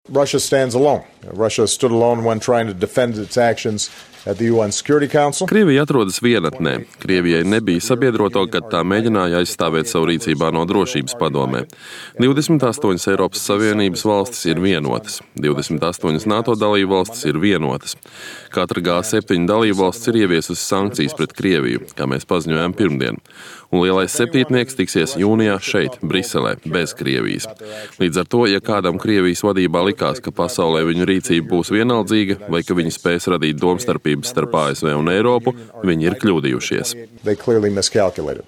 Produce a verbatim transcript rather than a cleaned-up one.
Russia stands alone. Russia stood alone when trying to defend its actions at the U N Security Council. Krievija atrodas vienatnē. Krievijai nebija sabiedroto, kad tā mēģināja aizstāvēt savu rīcībā no drošības padomē. divdesmit astoņas Eiropas Savienības valstis ir vienotas. divdesmit astoņas NATO dalību valstis ir vienotas. Katra G septiņi dalību valsts ir ieviesusi sankcijas pret Krieviju, kā mēs paziņojām pirmdien. Un lielais septītnieks tiksies jūnijā šeit, Briselē, bez Krievijas. Līdz ar to, ja kādam Krievijas vadībā likās, ka pasaulē viņu rīcība būs vienaldzīga vai ka viņi spēs radīt domstarpības starp A S V un Eiropu, viņi ir kļūdījušies. They clearly miscalculated.